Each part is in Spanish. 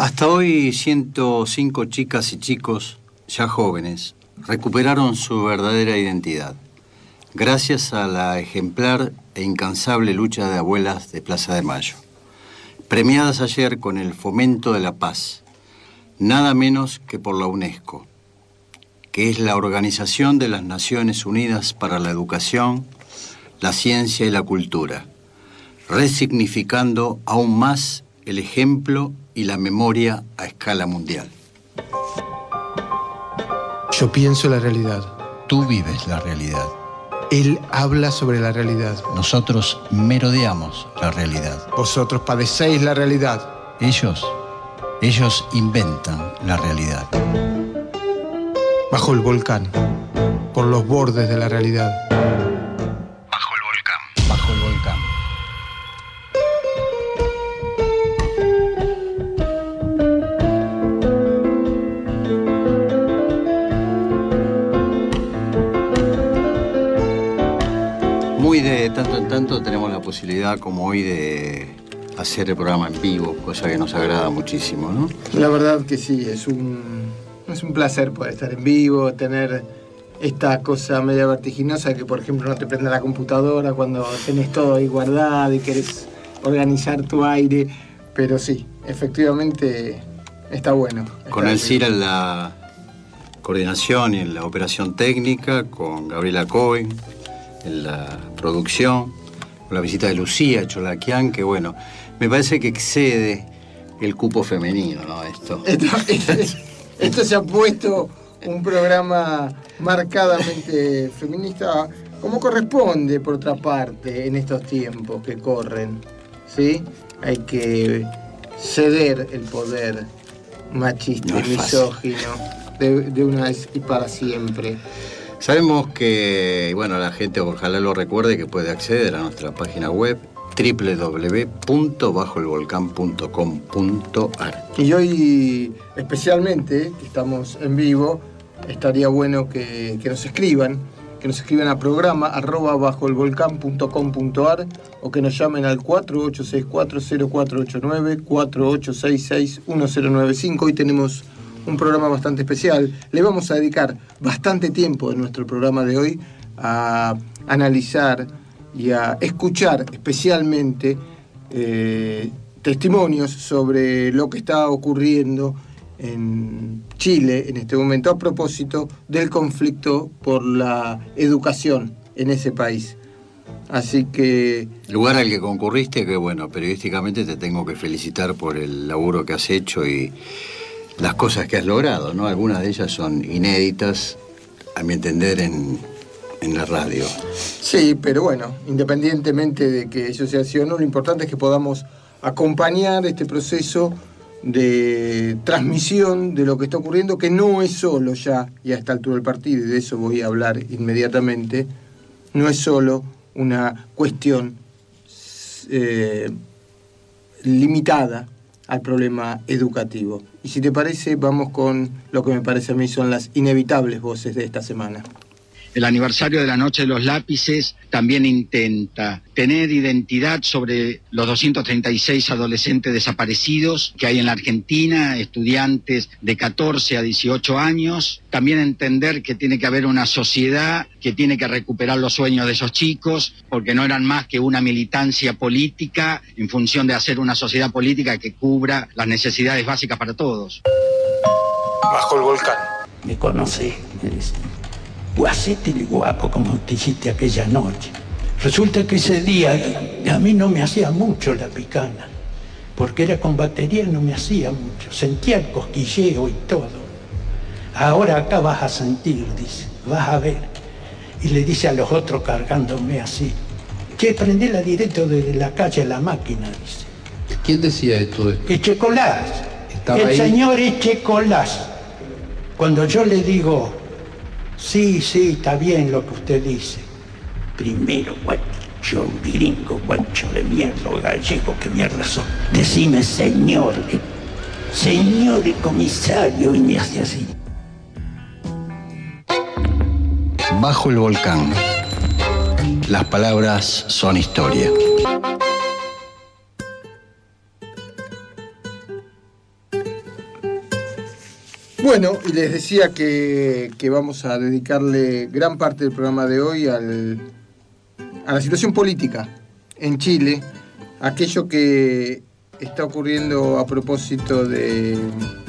Hasta hoy 105 chicas y chicos, ya jóvenes, recuperaron su verdadera identidad, gracias a la ejemplar e incansable lucha de abuelas de Plaza de Mayo, premiadas ayer con el Fomento de la Paz, nada menos que por la UNESCO, que es la Organización de las Naciones Unidas para la Educación, la Ciencia y la Cultura, resignificando aún más el ejemplo y la memoria a escala mundial. Yo pienso la realidad. Tú vives la realidad. Él habla sobre la realidad. Nosotros merodeamos la realidad. Vosotros padecéis la realidad. Ellos inventan la realidad. Bajo el volcán, por los bordes de la realidad. Bajo el volcán. Bajo el volcán. Muy de tanto en tanto tenemos la posibilidad, como hoy, de hacer el programa en vivo, cosa que nos agrada muchísimo, ¿no? La verdad que sí, es un placer poder estar en vivo, tener esta cosa media vertiginosa que, por ejemplo, no te prende la computadora cuando tenés todo ahí guardado y querés organizar tu aire, pero sí, efectivamente está bueno. Con Alcira en la coordinación y en la operación técnica, con Gabriela Cohen en la producción, con la visita de Lucía Cholaquian, que bueno, me parece que excede el cupo femenino, ¿no? Esto se ha puesto un programa marcadamente feminista, como corresponde, por otra parte, en estos tiempos que corren, ¿sí? Hay que ceder el poder machista y misógino de una vez y para siempre. Sabemos que, bueno, la gente ojalá lo recuerde, que puede acceder a nuestra página web www.bajoelvolcán.com.ar. Y hoy, especialmente, que estamos en vivo, estaría bueno que nos escriban a programa @bajoelvolcán.com.ar o que nos llamen al 4864-0489, 4866-1095. Hoy tenemos un programa bastante especial. Le vamos a dedicar bastante tiempo en nuestro programa de hoy a analizar y a escuchar especialmente testimonios sobre lo que está ocurriendo en Chile en este momento a propósito del conflicto por la educación en ese país. Así que... Lugar al que concurriste, que bueno, periodísticamente te tengo que felicitar por el laburo que has hecho y las cosas que has logrado, ¿no? Algunas de ellas son inéditas, a mi entender, en la radio. Sí, pero bueno, independientemente de que eso sea así o no, lo importante es que podamos acompañar este proceso de transmisión de lo que está ocurriendo, que no es solo ya, y a esta altura del partido, y de eso voy a hablar inmediatamente, no es solo una cuestión limitada al problema educativo. Y si te parece, vamos con lo que me parece a mí son las inevitables voces de esta semana. El aniversario de la Noche de los Lápices también intenta tener identidad sobre los 236 adolescentes desaparecidos que hay en la Argentina, estudiantes de 14 a 18 años. También entender que tiene que haber una sociedad que tiene que recuperar los sueños de esos chicos, porque no eran más que una militancia política en función de hacer una sociedad política que cubra las necesidades básicas para todos. Bajo el volcán. Me conocí, me dice. Hacete el guapo como te hiciste aquella noche. Resulta que ese día a mí no me hacía mucho la picana, porque era con batería, no me hacía mucho. Sentía el cosquilleo y todo. Ahora acá vas a sentir, dice, vas a ver. Y le dice a los otros cargándome así: che, prendela directo desde la calle a la máquina, dice. ¿Quién decía esto? Echecolás. El señor Echecolás. Cuando yo le digo: sí, está bien lo que usted dice. Primero, guacho gringo, guacho de mierda, gallego, ¿qué mierda son? Decime señor comisario, y me hace así. Bajo el volcán. Las palabras son historia. Bueno, y les decía que vamos a dedicarle gran parte del programa de hoy a la situación política en Chile, aquello que está ocurriendo a propósito de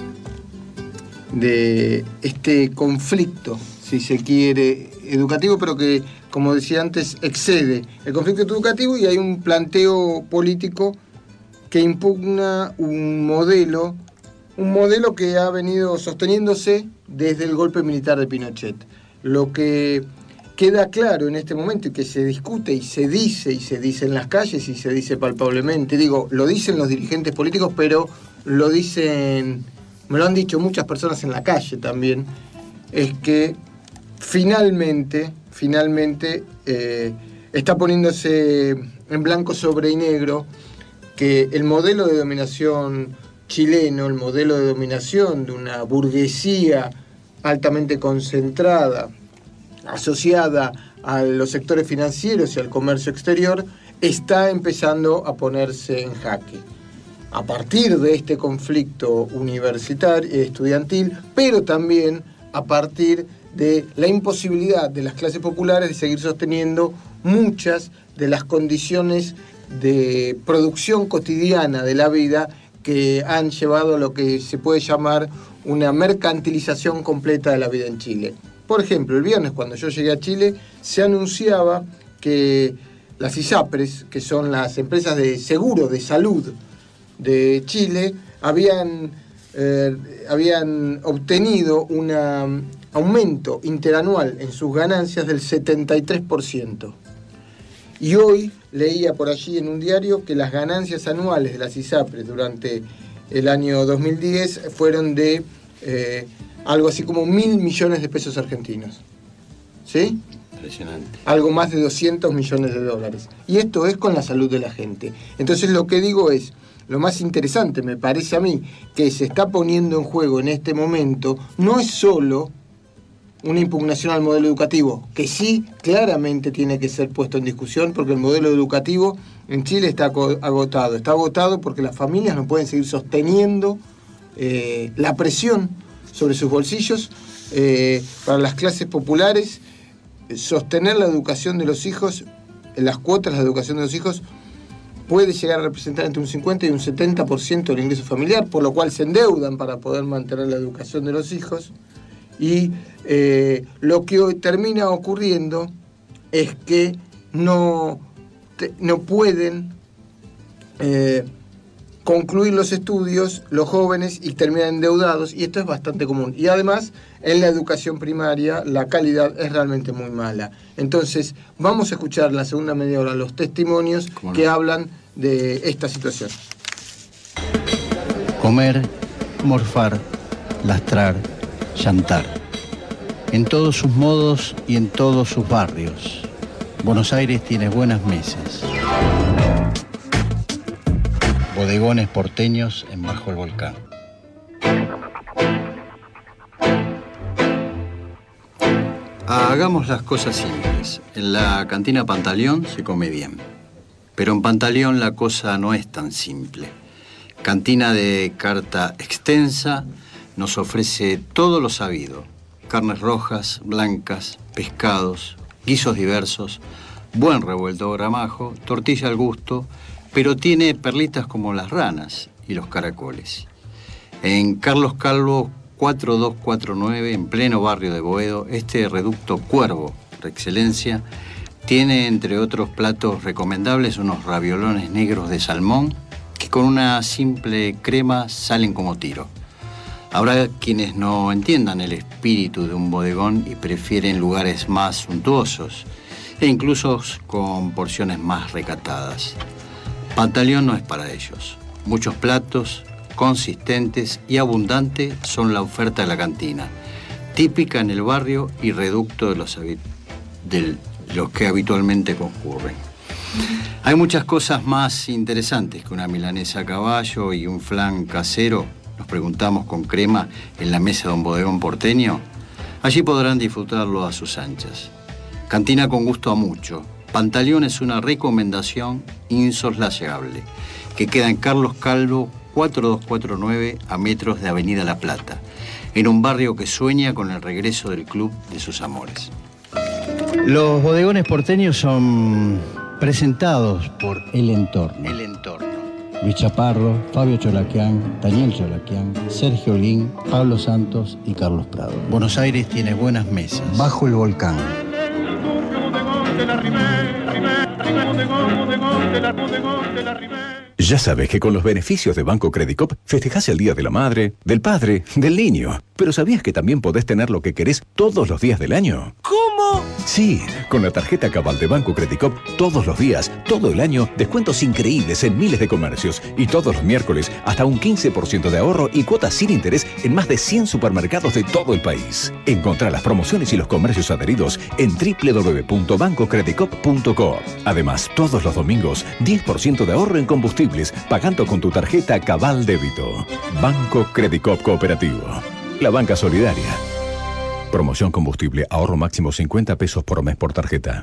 este conflicto, si se quiere, educativo, pero que, como decía antes, excede el conflicto educativo, y hay un planteo político que impugna un modelo que ha venido sosteniéndose desde el golpe militar de Pinochet. Lo que queda claro en este momento y que se discute y se dice en las calles y se dice palpablemente, lo dicen los dirigentes políticos, pero me lo han dicho muchas personas en la calle también, es que finalmente está poniéndose en blanco sobre negro que el modelo de dominación chileno, el modelo de dominación de una burguesía altamente concentrada, asociada a los sectores financieros y al comercio exterior, está empezando a ponerse en jaque. A partir de este conflicto universitario, estudiantil, pero también a partir de la imposibilidad de las clases populares de seguir sosteniendo muchas de las condiciones de producción cotidiana de la vida que han llevado a lo que se puede llamar una mercantilización completa de la vida en Chile. Por ejemplo, el viernes, cuando yo llegué a Chile, se anunciaba que las ISAPRES, que son las empresas de seguro de salud de Chile, habían obtenido un aumento interanual en sus ganancias del 73%. Y hoy leía por allí en un diario que las ganancias anuales de las ISAPRES durante el año 2010 fueron de algo así como 1.000 millones de pesos argentinos. ¿Sí? Impresionante. Algo más de 200 millones de dólares. Y esto es con la salud de la gente. Entonces lo que digo es, lo más interesante me parece a mí, que se está poniendo en juego en este momento, no es solo una impugnación al modelo educativo, que sí claramente tiene que ser puesto en discusión, porque el modelo educativo en Chile está agotado. Está agotado porque las familias no pueden seguir sosteniendo la presión sobre sus bolsillos. Para las clases populares, sostener la educación de los hijos, las cuotas de la educación de los hijos, puede llegar a representar entre un 50 y un 70% del ingreso familiar, por lo cual se endeudan para poder mantener la educación de los hijos. Y lo que hoy termina ocurriendo es que no pueden concluir los estudios los jóvenes y terminan endeudados, y esto es bastante común. Y además, en la educación primaria la calidad es realmente muy mala. Entonces, vamos a escuchar en la segunda media hora los testimonios que hablan de esta situación. Comer, morfar, lastrar, llantar. En todos sus modos y en todos sus barrios. Buenos Aires tiene buenas mesas. Bodegones porteños en Bajo el Volcán. Hagamos las cosas simples. En la cantina Pantaleón se come bien. Pero en Pantaleón la cosa no es tan simple. Cantina de carta extensa nos ofrece todo lo sabido. Carnes rojas, blancas, pescados, guisos diversos, buen revuelto gramajo, tortilla al gusto, pero tiene perlitas como las ranas y los caracoles. En Carlos Calvo 4249, en pleno barrio de Boedo, este reducto Cuervo, por excelencia, tiene entre otros platos recomendables unos raviolones negros de salmón que con una simple crema salen como tiro. Habrá quienes no entiendan el espíritu de un bodegón y prefieren lugares más suntuosos e incluso con porciones más recatadas. Pantaleón no es para ellos. Muchos platos consistentes y abundantes son la oferta de la cantina, típica en el barrio y reducto de los que habitualmente concurren. Hay muchas cosas más interesantes que una milanesa a caballo y un flan casero, nos preguntamos con crema, en la mesa de un bodegón porteño. Allí podrán disfrutarlo a sus anchas. Cantina con gusto a mucho. Pantaleón es una recomendación insoslayable, que queda en Carlos Calvo 4249, a metros de Avenida La Plata. en un barrio que sueña con el regreso del club de sus amores. Los bodegones porteños son presentados por El Entorno. El Entorno. Luis Chaparro, Fabio Cholaquián, Daniel Cholaquián, Sergio Olguín, Pablo Santos y Carlos Prado. Buenos Aires tiene buenas mesas. Bajo el volcán. Ya sabes que con los beneficios de Banco Credicop festejás el Día de la Madre, del Padre, del Niño. Pero ¿sabías que también podés tener lo que querés todos los días del año? ¿Cómo? Sí, con la tarjeta Cabal de Banco Credicop, todos los días, todo el año, descuentos increíbles en miles de comercios. Y todos los miércoles, hasta un 15% de ahorro y cuotas sin interés en más de 100 supermercados de todo el país. Encontrá las promociones y los comercios adheridos en www.bancocredicop.co. Además, todos los domingos, 10% de ahorro en combustibles, pagando con tu tarjeta Cabal Débito. Banco Credicop Cooperativo. La banca solidaria. Promoción combustible, ahorro máximo 50 pesos por mes por tarjeta.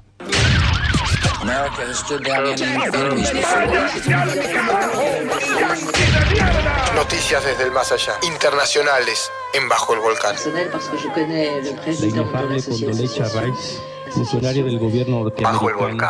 Noticias desde el más allá, internacionales en Bajo el Volcán. La inefable Condoleezza Rice, funcionaria del gobierno norteamericano. Bajo el Volcán.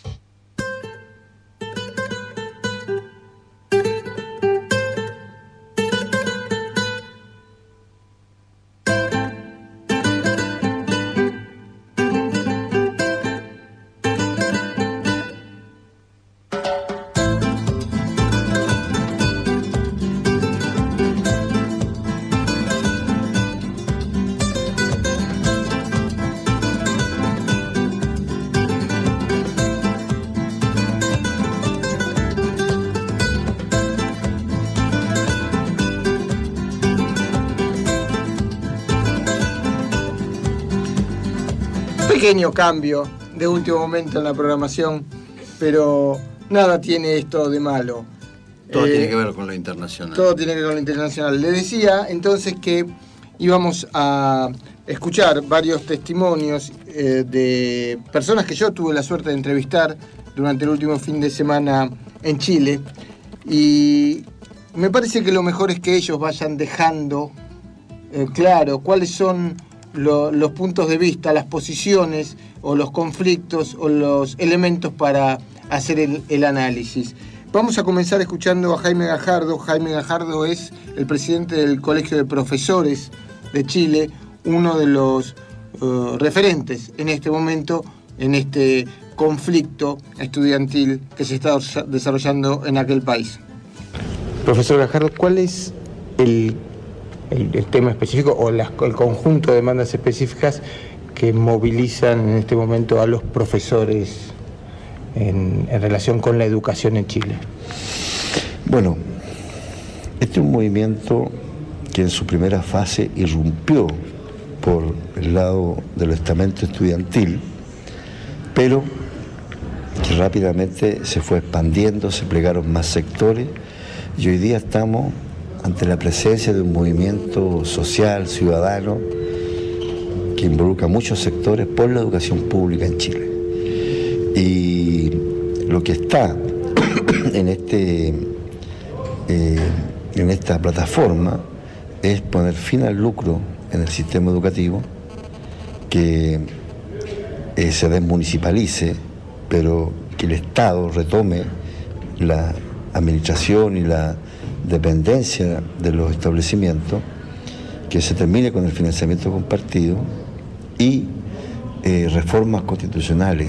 Pequeño cambio de último momento en la programación, pero nada tiene esto de malo. Todo tiene que ver con lo internacional. Todo tiene que ver con lo internacional. Le decía entonces que íbamos a escuchar varios testimonios de personas que yo tuve la suerte de entrevistar durante el último fin de semana en Chile, y me parece que lo mejor es que ellos vayan dejando claro cuáles son los puntos de vista, las posiciones o los conflictos o los elementos para hacer el análisis. Vamos a comenzar escuchando a Jaime Gajardo. Jaime Gajardo es el presidente del Colegio de Profesores de Chile, uno de los referentes en este momento, en este conflicto estudiantil que se está desarrollando en aquel país. Profesor Gajardo, ¿cuál es el tema específico o el conjunto de demandas específicas que movilizan en este momento a los profesores en relación con la educación en Chile? Bueno, este es un movimiento que en su primera fase irrumpió por el lado del estamento estudiantil, pero que rápidamente se fue expandiendo, se plegaron más sectores y hoy día estamos ante la presencia de un movimiento social, ciudadano, que involucra muchos sectores por la educación pública en Chile. Y lo que está en esta plataforma es poner fin al lucro en el sistema educativo, que se desmunicipalice, pero que el Estado retome la administración y la dependencia de los establecimientos, que se termine con el financiamiento compartido y reformas constitucionales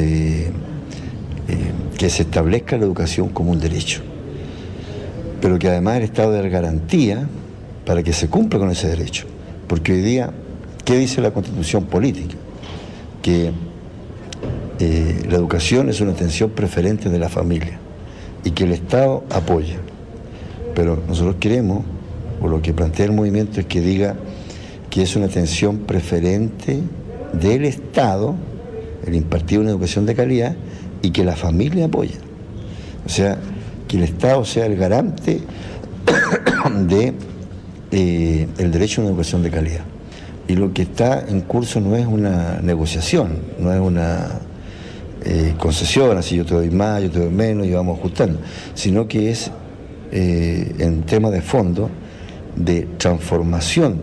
que se establezca la educación como un derecho, pero que además el Estado dé garantía para que se cumpla con ese derecho, porque hoy día, ¿qué dice la Constitución política? Que la educación es una atención preferente de la familia y que el Estado apoya. Pero nosotros queremos, o lo que plantea el movimiento es que diga que es una atención preferente del Estado, el impartir una educación de calidad, y que la familia apoya. O sea, que el Estado sea el garante de el derecho a una educación de calidad. Y lo que está en curso no es una negociación, no es una concesión, así yo te doy más, yo te doy menos y vamos ajustando, sino que es en tema de fondo de transformación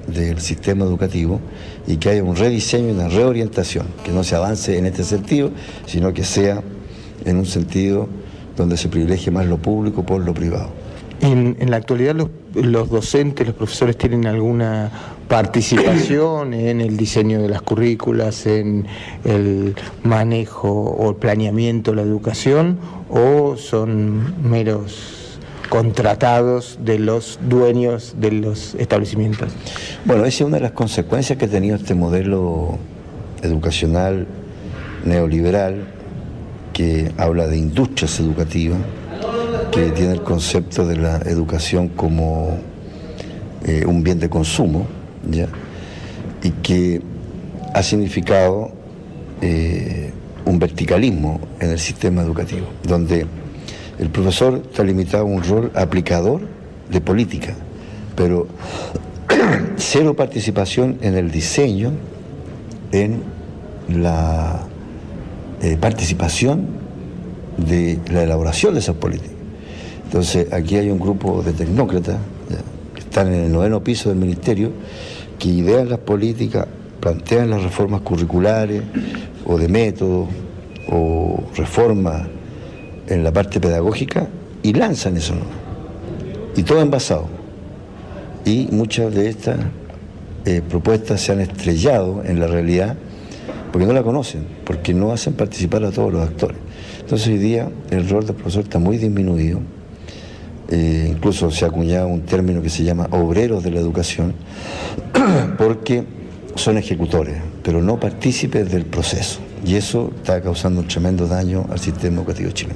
del sistema educativo y que haya un rediseño y una reorientación, que no se avance en este sentido, sino que sea en un sentido donde se privilegie más lo público por lo privado. En la actualidad los docentes, los profesores tienen alguna participación en el diseño de las currículas, en el manejo o el planeamiento de la educación, o son meros contratados de los dueños de los establecimientos? Bueno, esa es una de las consecuencias que ha tenido este modelo educacional neoliberal, que habla de industrias educativas, que tiene el concepto de la educación como un bien de consumo, ¿ya? Y que ha significado un verticalismo en el sistema educativo, donde el profesor está limitado a un rol aplicador de política, pero cero participación en el diseño, en la participación de la elaboración de esas políticas. Entonces, aquí hay un grupo de tecnócratas, ¿ya?, que están en el 9º piso del ministerio, que idean las políticas, plantean las reformas curriculares o de método o reformas en la parte pedagógica y lanzan eso, ¿no? Y todo envasado. Y muchas de estas propuestas se han estrellado en la realidad porque no la conocen, porque no hacen participar a todos los actores. Entonces hoy día el rol del profesor está muy disminuido. Incluso se ha acuñado un término que se llama obreros de la educación, porque son ejecutores, pero no partícipes del proceso. Y eso está causando un tremendo daño al sistema educativo chileno.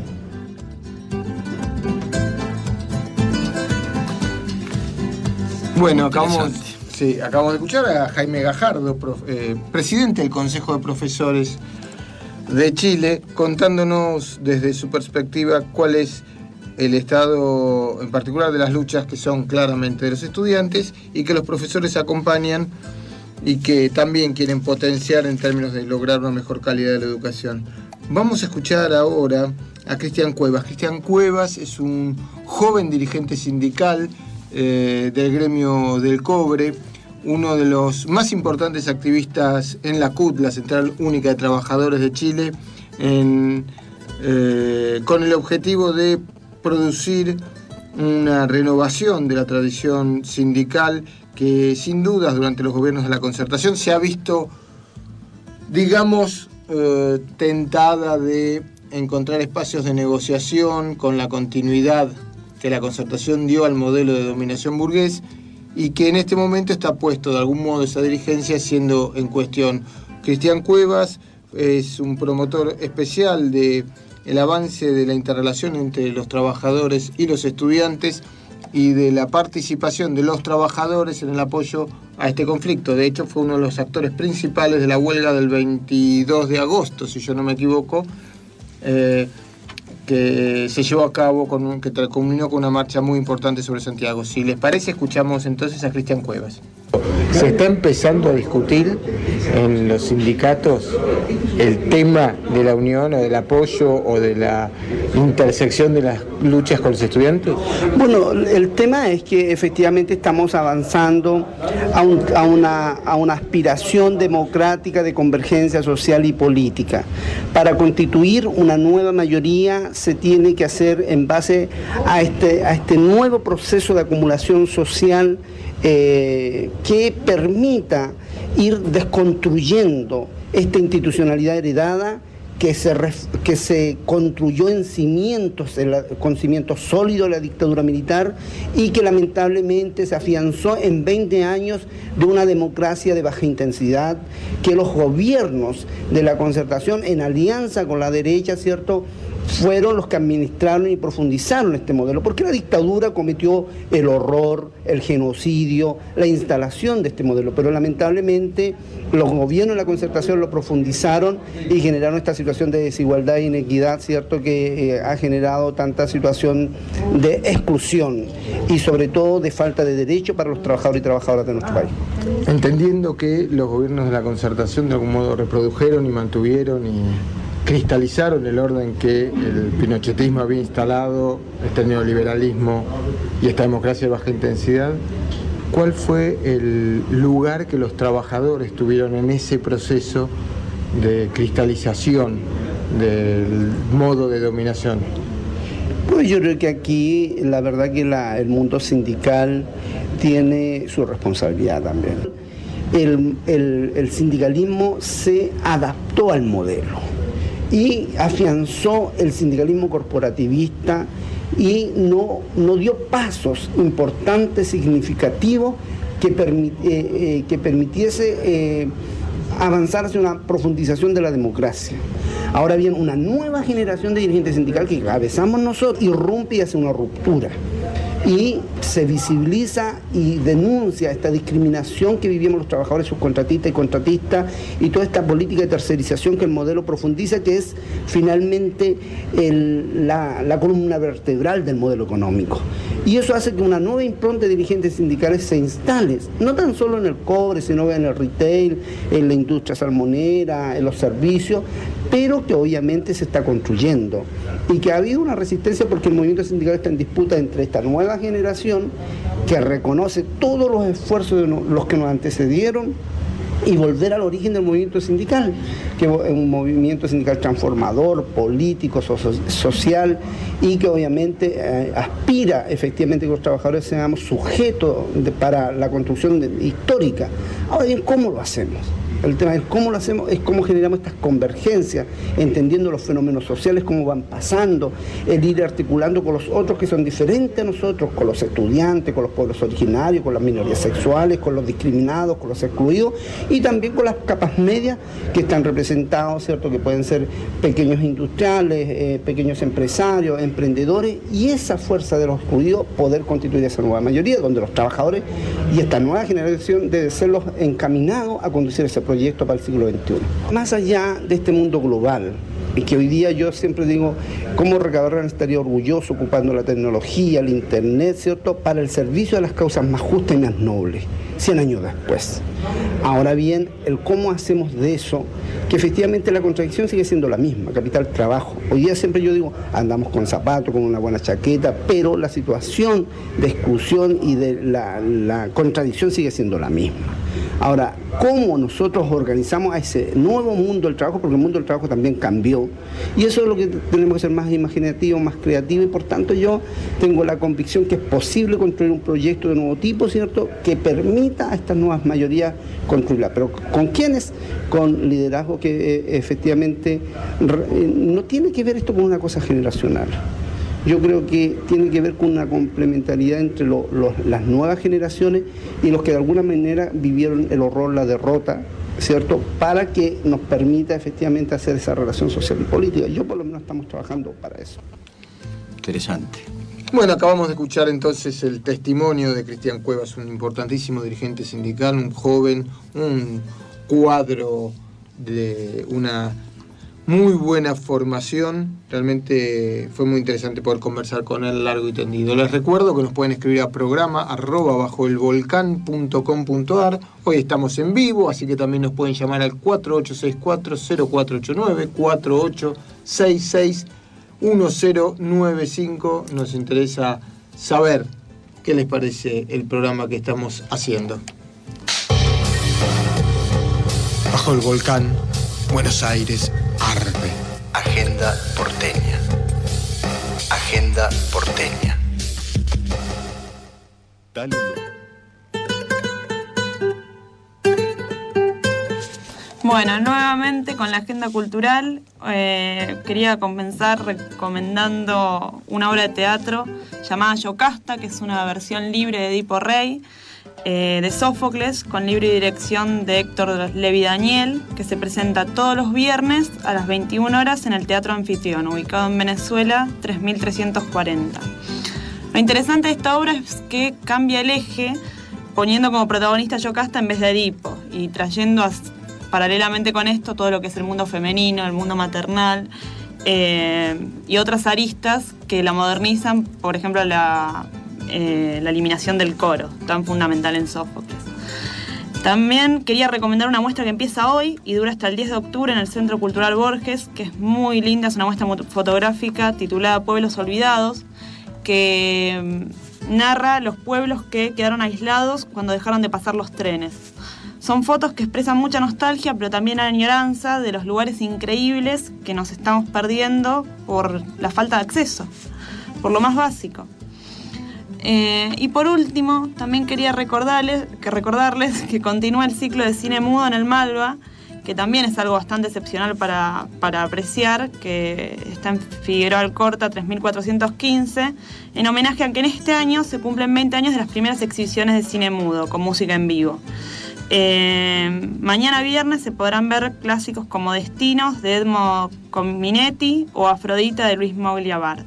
Bueno, acabamos de escuchar a Jaime Gajardo, presidente del Consejo de Profesores de Chile, contándonos desde su perspectiva cuál es el estado en particular de las luchas que son claramente de los estudiantes y que los profesores acompañan y que también quieren potenciar en términos de lograr una mejor calidad de la educación. Vamos a escuchar ahora a Cristian Cuevas. Cristian Cuevas es un joven dirigente sindical del gremio del cobre, uno de los más importantes activistas en la CUT, la Central Única de Trabajadores de Chile, con el objetivo de producir una renovación de la tradición sindical que sin dudas durante los gobiernos de la concertación se ha visto, digamos, tentada de encontrar espacios de negociación con la continuidad que la concertación dio al modelo de dominación burgués y que en este momento está puesto de algún modo esa dirigencia siendo en cuestión. Cristian Cuevas es un promotor especial de el avance de la interrelación entre los trabajadores y los estudiantes y de la participación de los trabajadores en el apoyo a este conflicto. De hecho, fue uno de los actores principales de la huelga del 22 de agosto, si yo no me equivoco, que se llevó a cabo, que culminó con una marcha muy importante sobre Santiago. Si les parece, escuchamos entonces a Cristian Cuevas. ¿Se está empezando a discutir en los sindicatos el tema de la unión o del apoyo o de la intersección de las luchas con los estudiantes? Bueno, el tema es que efectivamente estamos avanzando a una aspiración democrática de convergencia social y política. Para constituir una nueva mayoría se tiene que hacer en base a este nuevo proceso de acumulación social que permita ir desconstruyendo esta institucionalidad heredada que se construyó con cimientos sólidos de la dictadura militar y que lamentablemente se afianzó en 20 años de una democracia de baja intensidad, que los gobiernos de la concertación en alianza con la derecha, ¿cierto?, fueron los que administraron y profundizaron este modelo, porque la dictadura cometió el horror, el genocidio, la instalación de este modelo, pero lamentablemente los gobiernos de la concertación lo profundizaron y generaron esta situación de desigualdad e inequidad, ¿cierto?, que ha generado tanta situación de exclusión y sobre todo de falta de derecho para los trabajadores y trabajadoras de nuestro país. Entendiendo que los gobiernos de la concertación de algún modo reprodujeron y mantuvieron y cristalizaron el orden que el pinochetismo había instalado, este neoliberalismo y esta democracia de baja intensidad, ¿cuál fue el lugar que los trabajadores tuvieron en ese proceso de cristalización del modo de dominación? Pues yo creo que aquí la verdad que el mundo sindical tiene su responsabilidad también. El sindicalismo se adaptó al modelo y afianzó el sindicalismo corporativista y no dio pasos importantes, significativos que permitiese avanzar hacia una profundización de la democracia. Ahora bien, una nueva generación de dirigentes sindicales que encabezamos nosotros irrumpe y hace una ruptura. Y se visibiliza y denuncia esta discriminación que vivimos los trabajadores subcontratistas y contratistas y toda esta política de tercerización que el modelo profundiza, que es finalmente la columna vertebral del modelo económico. Y eso hace que una nueva impronta de dirigentes sindicales se instale, no tan solo en el cobre, sino en el retail, en la industria salmonera, en los servicios, pero que obviamente se está construyendo y que ha habido una resistencia porque el movimiento sindical está en disputa entre esta nueva generación que reconoce todos los esfuerzos de los que nos antecedieron y volver al origen del movimiento sindical, que es un movimiento sindical transformador, político, social, y que obviamente aspira efectivamente que los trabajadores seamos sujetos para la construcción histórica. Ahora bien, ¿cómo lo hacemos? El tema es cómo lo hacemos, es cómo generamos estas convergencias, entendiendo los fenómenos sociales, cómo van pasando, el ir articulando con los otros que son diferentes a nosotros, con los estudiantes, con los pueblos originarios, con las minorías sexuales, con los discriminados, con los excluidos, y también con las capas medias que están representados, ¿cierto?, que pueden ser pequeños industriales, pequeños empresarios, emprendedores, y esa fuerza de los judíos poder constituir esa nueva mayoría, donde los trabajadores y esta nueva generación deben ser los encaminados a conducir ese proyecto para el siglo XXI. Más allá de este mundo global, y que hoy día yo siempre digo, cómo Recabarren estaría orgulloso ocupando la tecnología, el internet, ¿cierto?, para el servicio de las causas más justas y más nobles, 100 años después. Ahora bien, el cómo hacemos de eso, que efectivamente la contradicción sigue siendo la misma, capital trabajo. Hoy día siempre yo digo, andamos con zapatos, con una buena chaqueta, pero la situación de exclusión y de la contradicción sigue siendo la misma. Ahora, ¿cómo nosotros organizamos a ese nuevo mundo del trabajo? Porque el mundo del trabajo también cambió. Y eso es lo que tenemos que ser más imaginativos, más creativos, y por tanto yo tengo la convicción que es posible construir un proyecto de nuevo tipo, ¿cierto?, que permita a estas nuevas mayorías construirla. Pero ¿con quiénes? Con liderazgo que efectivamente no tiene que ver esto con una cosa generacional. Yo creo que tiene que ver con una complementariedad entre las nuevas generaciones y los que de alguna manera vivieron el horror, la derrota, ¿cierto?, para que nos permita efectivamente hacer esa relación social y política. Yo por lo menos estamos trabajando para eso. Interesante. Bueno, acabamos de escuchar entonces el testimonio de Cristian Cuevas, un importantísimo dirigente sindical, un joven, un cuadro de una muy buena formación. Realmente fue muy interesante poder conversar con él largo y tendido. Les recuerdo que nos pueden escribir a programa@bajoelvolcan.com.ar. Hoy estamos en vivo, así que también nos pueden llamar al 4864-0489, 4866-1095. Nos interesa saber qué les parece el programa que estamos haciendo. Bajo el Volcán, Buenos Aires, Arpe. Agenda porteña. Agenda porteña. Dale. Bueno, nuevamente con la agenda cultural, quería comenzar recomendando una obra de teatro llamada Yocasta, que es una versión libre de Edipo Rey, de Sófocles, con libro y dirección de Héctor Levi Daniel, que se presenta todos los viernes a las 21 horas en el Teatro Anfitrión, ubicado en Venezuela 3340. Lo interesante de esta obra es que cambia el eje, poniendo como protagonista a Yocasta en vez de Edipo, y trayendo paralelamente con esto todo lo que es el mundo femenino, el mundo maternal, y otras aristas que la modernizan, por ejemplo la eliminación del coro, tan fundamental en Sófocles. También quería recomendar una muestra que empieza hoy y dura hasta el 10 de octubre en el Centro Cultural Borges, que es muy linda, es una muestra fotográfica titulada Pueblos Olvidados, que narra los pueblos que quedaron aislados cuando dejaron de pasar los trenes. Son fotos que expresan mucha nostalgia, pero también añoranza de los lugares increíbles que nos estamos perdiendo por la falta de acceso, por lo más básico. Y por último, también quería recordarles que continúa el ciclo de cine mudo en el Malva, que también es algo bastante excepcional para apreciar, que está en Figueroa Alcorta 3415, en homenaje a que en este año se cumplen 20 años de las primeras exhibiciones de cine mudo, con música en vivo. Mañana viernes se podrán ver clásicos como Destinos de Edmo Cominetti o Afrodita de Luis Moglia Bart.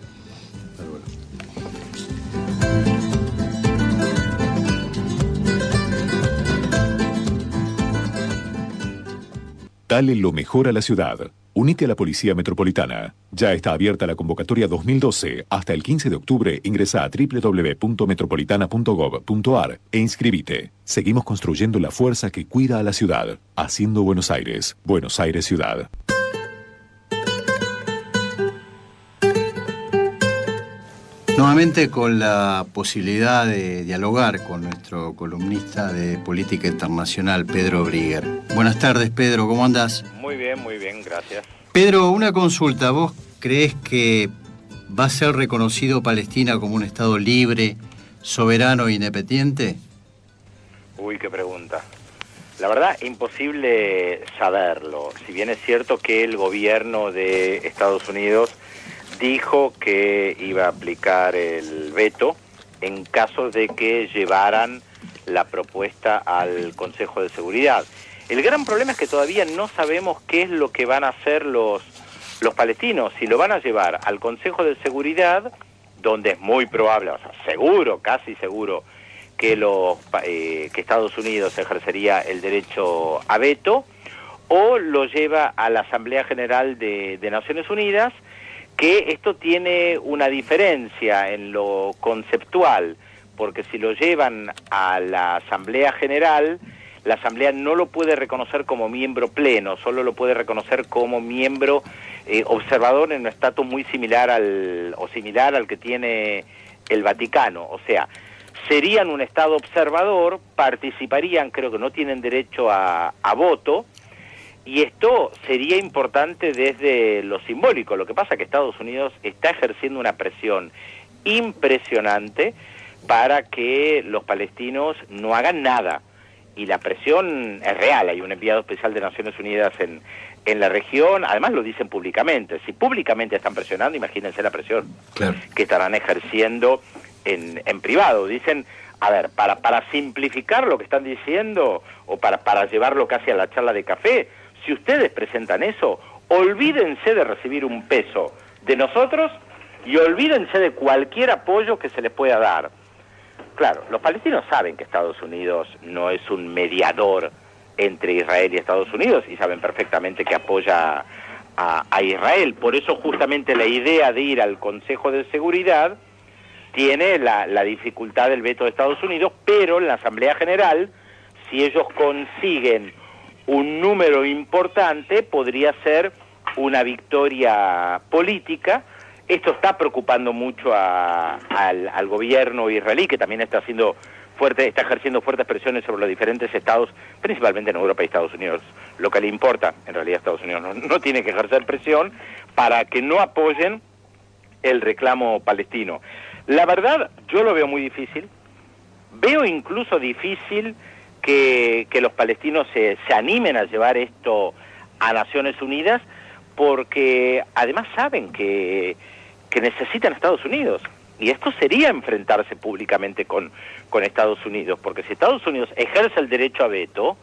Dale lo mejor a la ciudad. Unite a la Policía Metropolitana. Ya está abierta la convocatoria 2012. Hasta el 15 de octubre ingresa a www.metropolitana.gov.ar e inscribite. Seguimos construyendo la fuerza que cuida a la ciudad. Haciendo Buenos Aires. Buenos Aires Ciudad. Nuevamente con la posibilidad de dialogar con nuestro columnista de política internacional, Pedro Brigger. Buenas tardes, Pedro, ¿cómo andás? Muy bien, gracias. Pedro, una consulta. ¿Vos creés que va a ser reconocido Palestina como un Estado libre, soberano e independiente? Uy, qué pregunta. La verdad, imposible saberlo. Si bien es cierto que el gobierno de Estados Unidos dijo que iba a aplicar el veto en caso de que llevaran la propuesta al Consejo de Seguridad. El gran problema es que todavía no sabemos qué es lo que van a hacer los palestinos, si lo van a llevar al Consejo de Seguridad, donde es muy probable, o sea, seguro, casi seguro, que Estados Unidos ejercería el derecho a veto, o lo lleva a la Asamblea General de Naciones Unidas, que esto tiene una diferencia en lo conceptual, porque si lo llevan a la Asamblea General, la Asamblea no lo puede reconocer como miembro pleno, solo lo puede reconocer como miembro observador en un estatus muy similar al que tiene el Vaticano. O sea, serían un Estado observador, participarían, creo que no tienen derecho a voto, y esto sería importante desde lo simbólico. Lo que pasa es que Estados Unidos está ejerciendo una presión impresionante para que los palestinos no hagan nada. Y la presión es real. Hay un enviado especial de Naciones Unidas en la región. Además lo dicen públicamente. Si públicamente están presionando, imagínense la presión que estarán ejerciendo en privado. Dicen, a ver, para simplificar lo que están diciendo, o para llevarlo casi a la charla de café, si ustedes presentan eso, olvídense de recibir un peso de nosotros y olvídense de cualquier apoyo que se les pueda dar. Claro, los palestinos saben que Estados Unidos no es un mediador entre Israel y Estados Unidos y saben perfectamente que apoya a Israel. Por eso justamente la idea de ir al Consejo de Seguridad tiene la dificultad del veto de Estados Unidos, pero en la Asamblea General, si ellos consiguen un número importante, podría ser una victoria política. Esto está preocupando mucho al gobierno israelí, que también está ejerciendo fuertes presiones sobre los diferentes estados, principalmente en Europa y Estados Unidos. Lo que le importa, en realidad, a Estados Unidos no tiene que ejercer presión para que no apoyen el reclamo palestino. La verdad, yo lo veo muy difícil. Veo incluso difícil que los palestinos se animen a llevar esto a Naciones Unidas, porque además saben que necesitan a Estados Unidos. Y esto sería enfrentarse públicamente con Estados Unidos, porque si Estados Unidos ejerce el derecho a veto,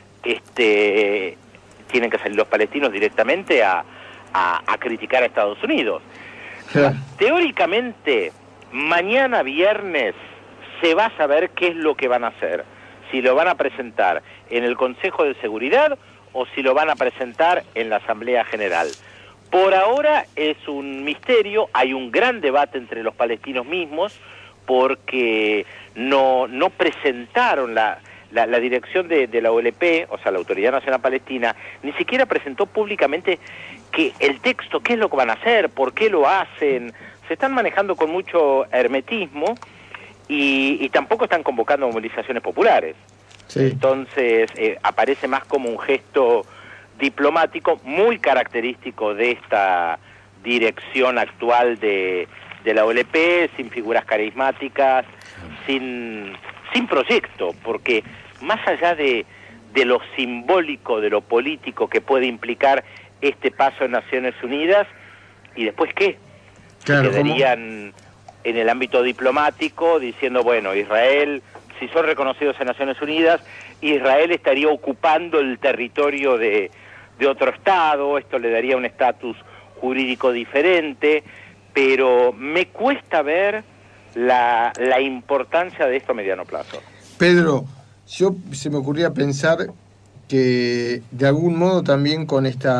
tienen que salir los palestinos directamente a criticar a Estados Unidos. Teóricamente, mañana viernes se va a saber qué es lo que van a hacer. Si lo van a presentar en el Consejo de Seguridad o si lo van a presentar en la Asamblea General. Por ahora es un misterio. Hay un gran debate entre los palestinos mismos porque no presentaron la dirección de la OLP, o sea, la Autoridad Nacional Palestina, ni siquiera presentó públicamente que el texto, qué es lo que van a hacer, por qué lo hacen. Se están manejando con mucho hermetismo y tampoco están convocando movilizaciones populares. Sí. Entonces aparece más como un gesto diplomático muy característico de esta dirección actual de la OLP, sin figuras carismáticas, sin proyecto, porque más allá de lo simbólico, de lo político que puede implicar este paso en Naciones Unidas, ¿y después qué? Claro, quedarían en el ámbito diplomático diciendo, bueno, Israel, si son reconocidos en Naciones Unidas, Israel estaría ocupando el territorio de otro Estado, esto le daría un estatus jurídico diferente, pero me cuesta ver la importancia de esto a mediano plazo. Pedro, se me ocurría pensar que de algún modo también con este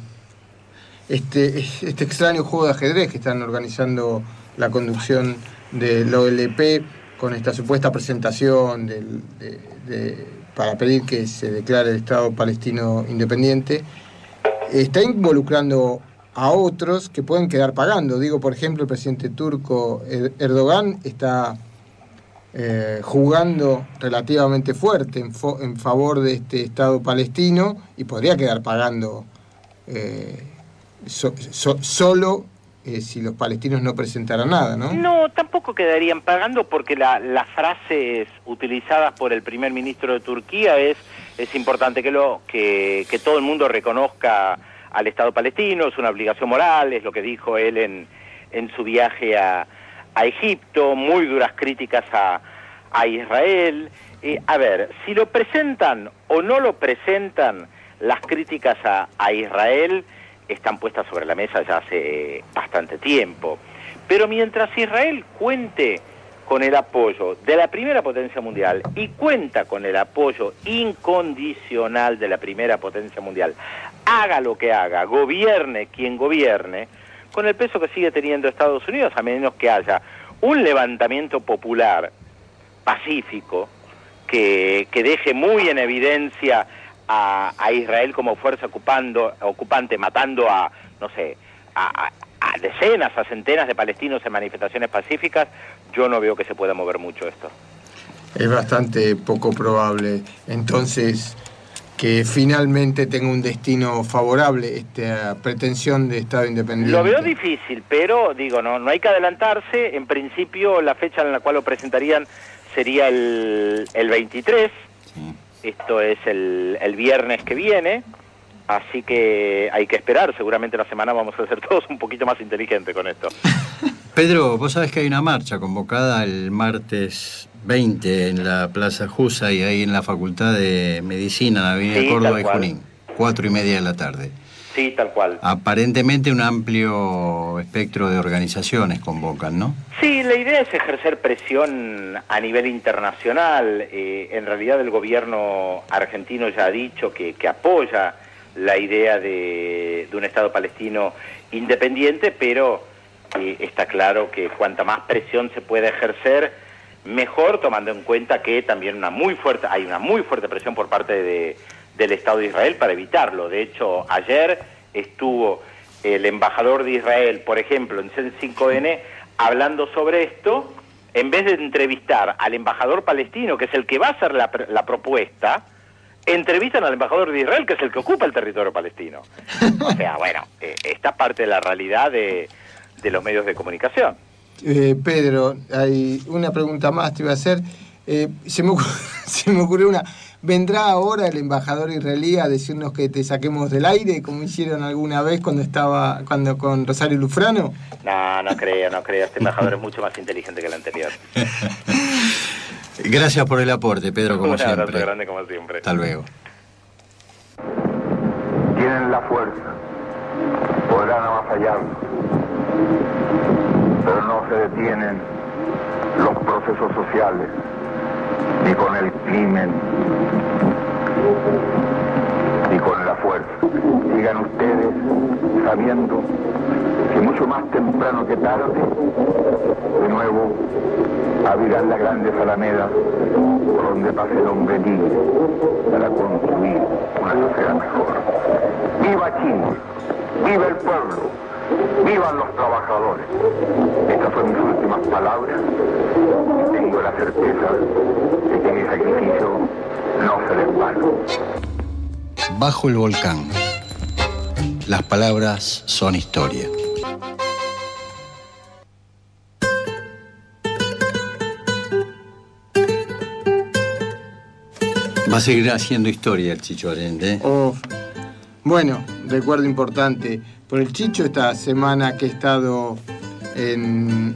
extraño juego de ajedrez que están organizando la conducción de la OLP, con esta supuesta presentación para pedir que se declare el Estado palestino independiente, está involucrando a otros que pueden quedar pagando. Digo, por ejemplo, el presidente turco Erdogan está jugando relativamente fuerte en favor de este Estado palestino y podría quedar pagando solo si los palestinos no presentaran nada, ¿no? No, tampoco quedarían pagando, porque las frases utilizadas por el primer ministro de Turquía es importante que todo el mundo reconozca al Estado palestino, es una obligación moral, es lo que dijo él en su viaje a Egipto, muy duras críticas a Israel. A ver, si lo presentan o no lo presentan, las críticas a Israel están puestas sobre la mesa ya hace bastante tiempo. Pero mientras Israel cuente con el apoyo de la primera potencia mundial y cuenta con el apoyo incondicional de la primera potencia mundial, haga lo que haga, gobierne quien gobierne, con el peso que sigue teniendo Estados Unidos, a menos que haya un levantamiento popular pacífico que deje muy en evidencia a Israel como fuerza ocupante, matando a decenas, a centenas de palestinos en manifestaciones pacíficas, yo no veo que se pueda mover mucho esto. Es bastante poco probable, entonces, que finalmente tenga un destino favorable esta pretensión de Estado independiente. Lo veo difícil, pero digo, no hay que adelantarse. En principio, la fecha en la cual lo presentarían sería el 23. Sí. Esto es el viernes que viene, así que hay que esperar. Seguramente la semana vamos a ser todos un poquito más inteligentes con esto. Pedro, vos sabés que hay una marcha convocada el martes 20 en la Plaza Jusa y ahí en la Facultad de Medicina, en la Avenida Córdoba y Junín, 4:30 de la tarde. Sí, tal cual. Aparentemente un amplio espectro de organizaciones convocan, ¿no? Sí, la idea es ejercer presión a nivel internacional. En realidad el gobierno argentino ya ha dicho que apoya la idea de un Estado palestino independiente, pero está claro que cuanta más presión se pueda ejercer, mejor, tomando en cuenta que también hay una muy fuerte presión por parte del Estado de Israel para evitarlo. De hecho, ayer estuvo el embajador de Israel, por ejemplo, en C5N, hablando sobre esto. En vez de entrevistar al embajador palestino, que es el que va a hacer la propuesta, entrevistan al embajador de Israel, que es el que ocupa el territorio palestino. O sea, bueno, esta parte de la realidad de los medios de comunicación. Pedro, hay una pregunta más te iba a hacer. Se me ocurrió una. ¿Vendrá ahora el embajador israelí a decirnos que te saquemos del aire, como hicieron alguna vez cuando con Rosario Lufrano? No creo. Este embajador es mucho más inteligente que el anterior. Gracias por el aporte, Pedro, como siempre. Un abrazo grande, como siempre. Hasta luego. Tienen la fuerza, podrán avasallarnos, pero no se detienen los procesos sociales, ni con el crimen, ni con la fuerza. Sigan ustedes sabiendo que mucho más temprano que tarde, de nuevo, abrirán las grandes alamedas por donde pase el hombre libre para construir una sociedad mejor. ¡Viva Chile! ¡Viva el pueblo! ¡Vivan los trabajadores! Estas son mis últimas palabras y tengo la certeza de que mi sacrificio no será en vano. Bajo el volcán. Las palabras son historia. Va a seguir haciendo historia el Chicho Allende. Bueno, recuerdo importante por el Chicho esta semana que he estado en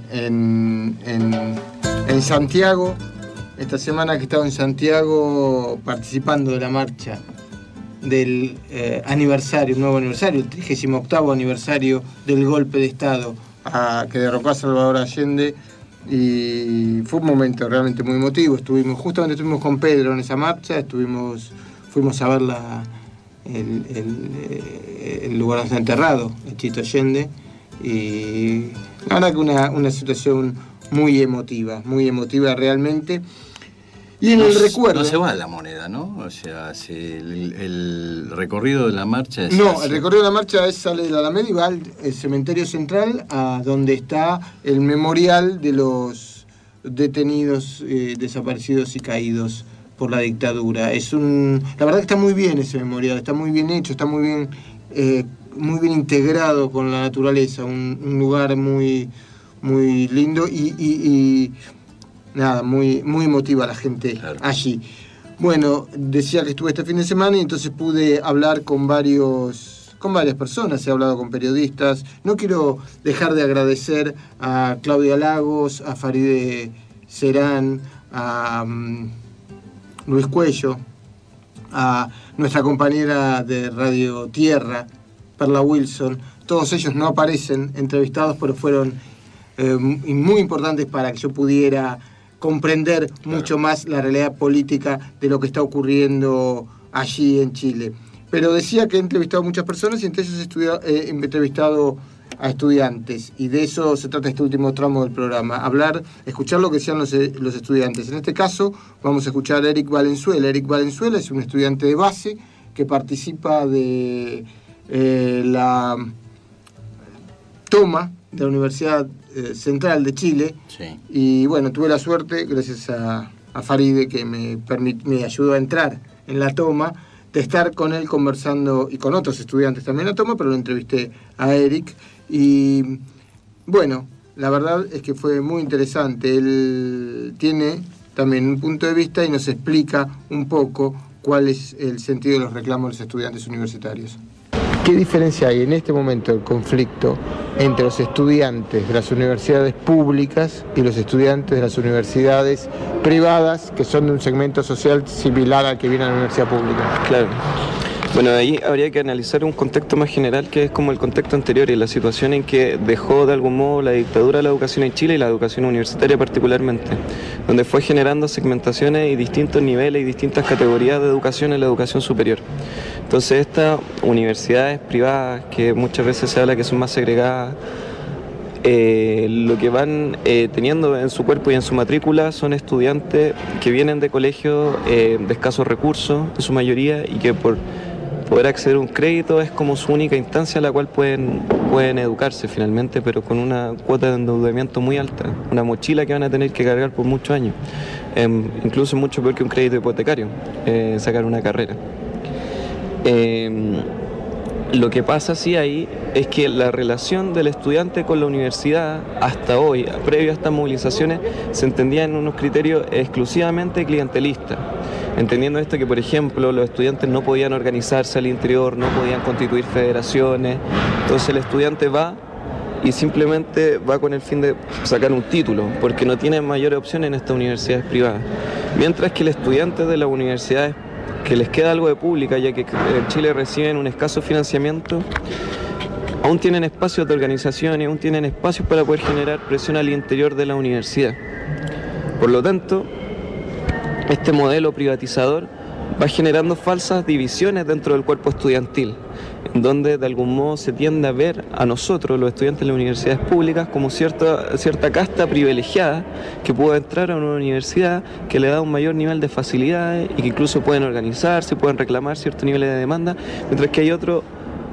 Santiago. Esta semana que he estado en Santiago participando de la marcha del aniversario, un nuevo aniversario, el 38º aniversario del golpe de Estado que derrocó a Salvador Allende. Y fue un momento realmente muy emotivo. Justamente estuvimos con Pedro en esa marcha, fuimos a ver el lugar donde está enterrado el Chito Allende, y la verdad que una situación muy emotiva realmente. Y en el recuerdo... No se va a la Moneda, ¿no? O sea, si el recorrido de la marcha es... No, el recorrido de la marcha sale de la Alameda y va al cementerio central, a donde está el memorial de los detenidos, desaparecidos y caídos por la dictadura. La verdad que está muy bien ese memorial, está muy bien hecho, está muy bien integrado con la naturaleza, un lugar muy, muy lindo y nada, muy, muy emotiva la gente allí. Bueno, decía que estuve este fin de semana y entonces pude hablar con varias personas, he hablado con periodistas. No quiero dejar de agradecer a Claudia Lagos, a Faride Serán, a Luis Cuello, a nuestra compañera de Radio Tierra, Perla Wilson. Todos ellos no aparecen entrevistados, pero fueron muy importantes para que yo pudiera comprender mucho más la realidad política de lo que está ocurriendo allí en Chile. Pero decía que he entrevistado a muchas personas y entre ellos he entrevistado a estudiantes, y de eso se trata este último tramo del programa, escuchar lo que decían los estudiantes. En este caso vamos a escuchar a Eric Valenzuela. Eric Valenzuela es un estudiante de base que participa de la toma de la Universidad Central de Chile. Sí. Y bueno, tuve la suerte, gracias a Faride, que me ayudó a entrar en la toma, de estar con él conversando, y con otros estudiantes también en la toma, pero lo entrevisté a Eric. Y bueno, la verdad es que fue muy interesante. Él tiene también un punto de vista y nos explica un poco cuál es el sentido de los reclamos de los estudiantes universitarios. ¿Qué diferencia hay en este momento del conflicto entre los estudiantes de las universidades públicas y los estudiantes de las universidades privadas, que son de un segmento social similar al que viene a la universidad pública? Claro. Bueno, ahí habría que analizar un contexto más general, que es como el contexto anterior y la situación en que dejó de algún modo la dictadura la educación en Chile, y la educación universitaria particularmente, donde fue generando segmentaciones y distintos niveles y distintas categorías de educación en la educación superior. Entonces estas universidades privadas, que muchas veces se habla que son más segregadas, lo que van teniendo en su cuerpo y en su matrícula son estudiantes que vienen de colegios de escasos recursos, en su mayoría, y que por poder acceder a un crédito es como su única instancia a la cual pueden educarse finalmente, pero con una cuota de endeudamiento muy alta, una mochila que van a tener que cargar por muchos años, incluso mucho peor que un crédito hipotecario, sacar una carrera. Lo que pasa sí ahí es que la relación del estudiante con la universidad hasta hoy, previo a estas movilizaciones, se entendía en unos criterios exclusivamente clientelistas, entendiendo esto que, por ejemplo, los estudiantes no podían organizarse al interior, no podían constituir federaciones. Entonces el estudiante va y simplemente va con el fin de sacar un título, porque no tiene mayores opciones en estas universidades privadas. Mientras que el estudiante de las universidades que les queda algo de pública, ya que en Chile reciben un escaso financiamiento, aún tienen espacios de organización y aún tienen espacios para poder generar presión al interior de la universidad. Por lo tanto, este modelo privatizador va generando falsas divisiones dentro del cuerpo estudiantil, en donde de algún modo se tiende a ver a nosotros, los estudiantes de las universidades públicas, como cierta casta privilegiada que puede entrar a una universidad que le da un mayor nivel de facilidades y que incluso pueden organizarse, pueden reclamar ciertos niveles de demanda, mientras que hay otros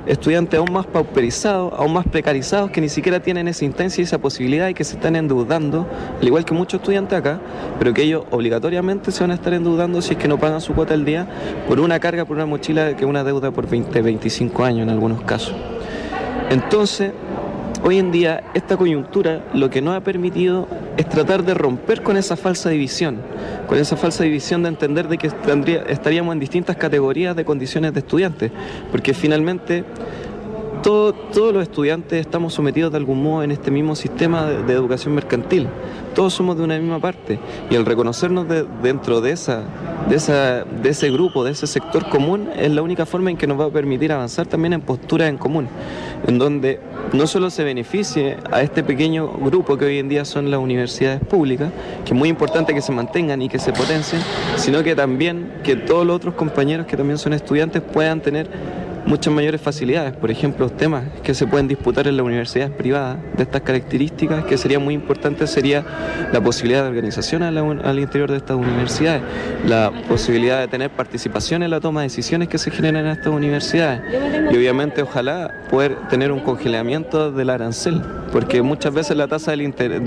estudiantes aún más pauperizados, aún más precarizados, que ni siquiera tienen esa instancia y esa posibilidad y que se están endeudando, al igual que muchos estudiantes acá, pero que ellos obligatoriamente se van a estar endeudando si es que no pagan su cuota al día por una carga, por una mochila, que es una deuda por 20, 25 años en algunos casos. Entonces, hoy en día, esta coyuntura lo que nos ha permitido es tratar de romper con esa falsa división, de entender de que estaríamos en distintas categorías de condiciones de estudiantes, porque finalmente todos los estudiantes estamos sometidos de algún modo en este mismo sistema de educación mercantil. Todos somos de una misma parte, y el reconocernos dentro de ese grupo, de ese sector común, es la única forma en que nos va a permitir avanzar también en posturas en común, en donde no solo se beneficie a este pequeño grupo que hoy en día son las universidades públicas, que es muy importante que se mantengan y que se potencien, sino que también que todos los otros compañeros que también son estudiantes puedan tener muchas mayores facilidades. Por ejemplo, los temas que se pueden disputar en las universidades privadas de estas características, que sería muy importante, sería la posibilidad de organización al interior de estas universidades, la posibilidad de tener participación en la toma de decisiones que se generan en estas universidades, y obviamente ojalá poder tener un congelamiento del arancel, porque muchas veces la tasa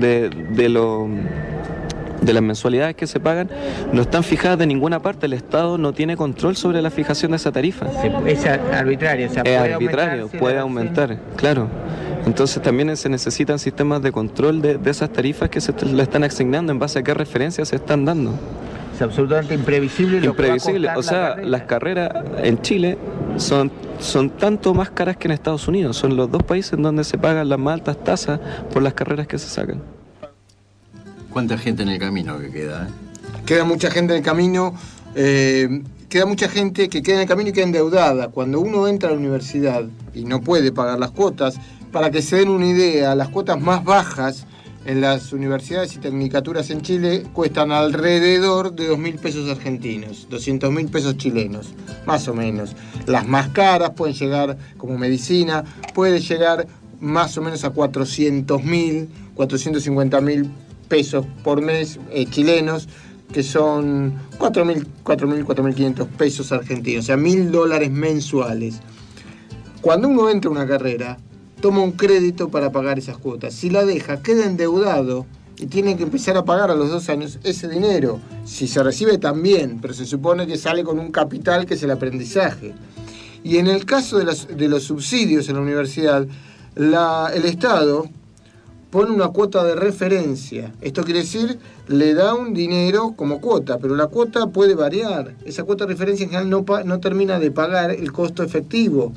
de las mensualidades que se pagan no están fijadas de ninguna parte. El Estado no tiene control sobre la fijación de esa tarifa. Es arbitrario, o sea, es arbitrario, puede aumentar, claro. Entonces también se necesitan sistemas de control de esas tarifas que se le están asignando, en base a qué referencias se están dando. Es absolutamente imprevisible. Imprevisible, o sea, las carreras en Chile son tanto más caras que en Estados Unidos. Son los dos países en donde se pagan las más altas tasas por las carreras que se sacan. ¿Cuánta gente en el camino que queda? Queda mucha gente en el camino, queda mucha gente que queda en el camino y queda endeudada. Cuando uno entra a la universidad y no puede pagar las cuotas, para que se den una idea, las cuotas más bajas en las universidades y tecnicaturas en Chile cuestan alrededor de 2.000 pesos argentinos, 200.000 pesos chilenos, más o menos. Las más caras pueden llegar, como medicina, puede llegar más o menos a 400.000, 450.000 pesos por mes chilenos, que son 4.500 pesos argentinos, o sea, $1.000 mensuales. Cuando uno entra a una carrera, toma un crédito para pagar esas cuotas. Si la deja, queda endeudado y tiene que empezar a pagar a los 2 años ese dinero. Si se recibe, también, pero se supone que sale con un capital que es el aprendizaje. Y en el caso de los subsidios en la universidad, el Estado pone una cuota de referencia. Esto quiere decir, le da un dinero como cuota, pero la cuota puede variar. Esa cuota de referencia en general no termina de pagar el costo efectivo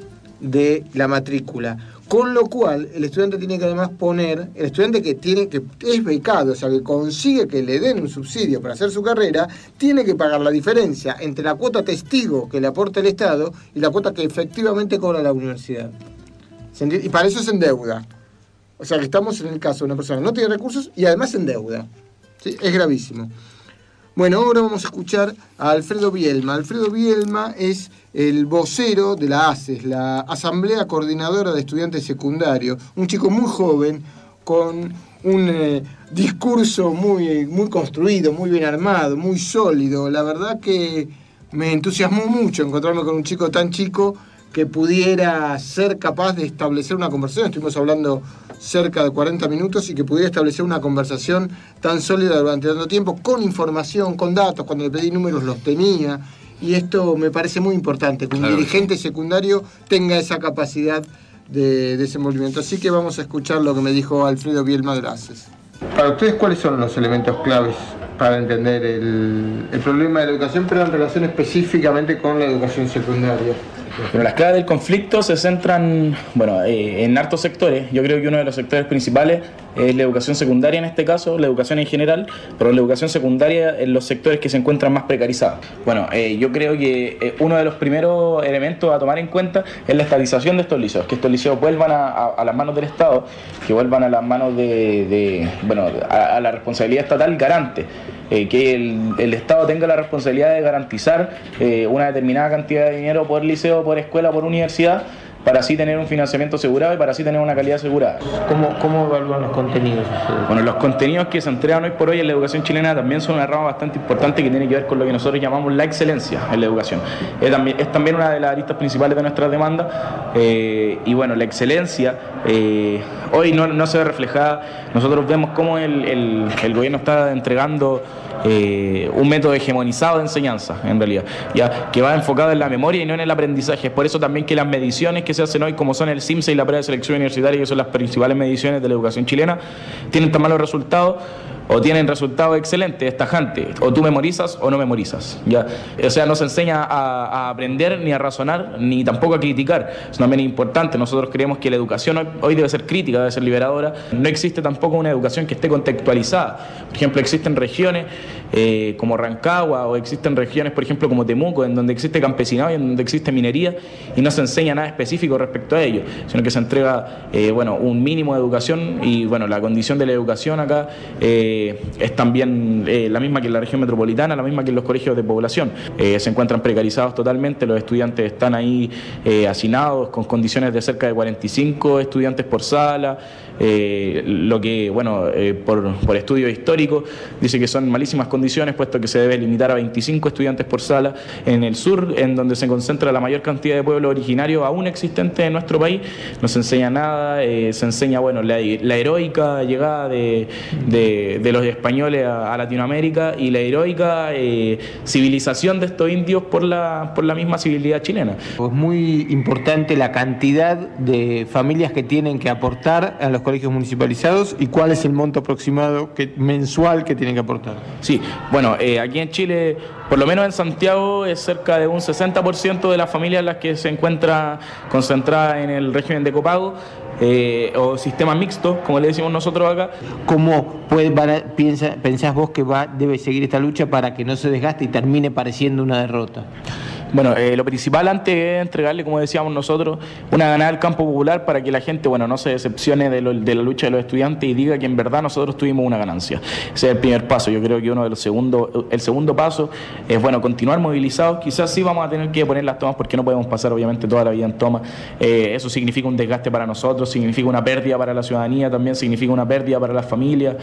de la matrícula. Con lo cual, el estudiante tiene que además poner, el estudiante que es becado, o sea, que consigue que le den un subsidio para hacer su carrera, tiene que pagar la diferencia entre la cuota testigo que le aporta el Estado y la cuota que efectivamente cobra la universidad. ¿Se entiende? Y para eso se endeuda. O sea que estamos en el caso de una persona que no tiene recursos y además en deuda. ¿Sí? Es gravísimo. Bueno, ahora vamos a escuchar a Alfredo Bielma. Alfredo Bielma es el vocero de la ACES, la Asamblea Coordinadora de Estudiantes Secundarios. Un chico muy joven, con un discurso muy, muy construido, muy bien armado, muy sólido. La verdad que me entusiasmó mucho encontrarme con un chico tan chico que pudiera ser capaz de establecer una conversación. Estuvimos hablando cerca de 40 minutos y que pudiera establecer una conversación tan sólida durante tanto tiempo, con información, con datos. Cuando le pedí números los tenía, y esto me parece muy importante, que un dirigente secundario tenga esa capacidad de desenvolvimiento. Así que vamos a escuchar lo que me dijo Alfredo Bielma de la ACES. Para ustedes, ¿cuáles son los elementos claves para entender el problema de la educación, pero en relación específicamente con la educación secundaria? Bueno, las claves del conflicto se centran en hartos sectores. Yo creo que uno de los sectores principales es la educación secundaria, en este caso, la educación en general, pero la educación secundaria en los sectores que se encuentran más precarizados. Yo creo que uno de los primeros elementos a tomar en cuenta es la estabilización de estos liceos, que estos liceos vuelvan a las manos del Estado, que vuelvan a las manos a la responsabilidad estatal garante. Que el Estado tenga la responsabilidad de garantizar una determinada cantidad de dinero por liceo, por escuela, por universidad, para así tener un financiamiento asegurado y para así tener una calidad asegurada. ¿Cómo evalúan los contenidos ustedes? Bueno, los contenidos que se entregan hoy por hoy en la educación chilena también son una rama bastante importante que tiene que ver con lo que nosotros llamamos la excelencia en la educación. Es también una de las aristas principales de nuestras demandas y bueno, la excelencia hoy no se ve reflejada. Nosotros vemos cómo el gobierno está entregando un método hegemonizado de enseñanza, en realidad, ya que va enfocado en la memoria y no en el aprendizaje. Es por eso también que las mediciones que se hacen hoy, como son el CIMSE y la prueba de selección universitaria, que son las principales mediciones de la educación chilena, tienen tan malos resultados o tienen resultados excelentes, tajantes, o tú memorizas o no memorizas, ¿ya? O sea, no se enseña a aprender ni a razonar ni tampoco a criticar. Eso también es importante. Nosotros creemos que la educación hoy debe ser crítica, debe ser liberadora. No existe tampoco una educación que esté contextualizada. Por ejemplo, existen regiones como Rancagua, o existen regiones, por ejemplo, como Temuco, en donde existe campesinado y en donde existe minería, y no se enseña nada específico respecto a ello, sino que se entrega un mínimo de educación. Y bueno, la condición de la educación acá es también la misma que en la región metropolitana, la misma que en los colegios de población. Se encuentran precarizados totalmente, los estudiantes están ahí hacinados con condiciones de cerca de 45 estudiantes por sala, lo que, por estudios históricos, dice que son malísimas condiciones, puesto que se debe limitar a 25 estudiantes por sala. En el sur, en donde se concentra la mayor cantidad de pueblos originarios aún existentes en nuestro país, no se enseña nada. Se enseña la heroica llegada de los españoles a Latinoamérica y la heroica civilización de estos indios por la misma civilidad chilena. Es muy importante la cantidad de familias que tienen que aportar a los colegios municipalizados, y cuál es el monto aproximado mensual que tienen que aportar. Sí, aquí en Chile, por lo menos en Santiago, es cerca de un 60% de las familias las que se encuentra concentrada en el régimen de copago o sistema mixto, como le decimos nosotros acá. ¿Cómo pensás vos que debe seguir esta lucha para que no se desgaste y termine pareciendo una derrota? Bueno, lo principal antes es entregarle, como decíamos nosotros, una ganada al campo popular para que la gente, no se decepcione de la lucha de los estudiantes y diga que en verdad nosotros tuvimos una ganancia. Ese es el primer paso. Yo creo que el segundo paso es, continuar movilizados. Quizás sí vamos a tener que poner las tomas, porque no podemos pasar obviamente toda la vida en tomas. Eso significa un desgaste para nosotros, significa una pérdida para la ciudadanía, también significa una pérdida para las familias.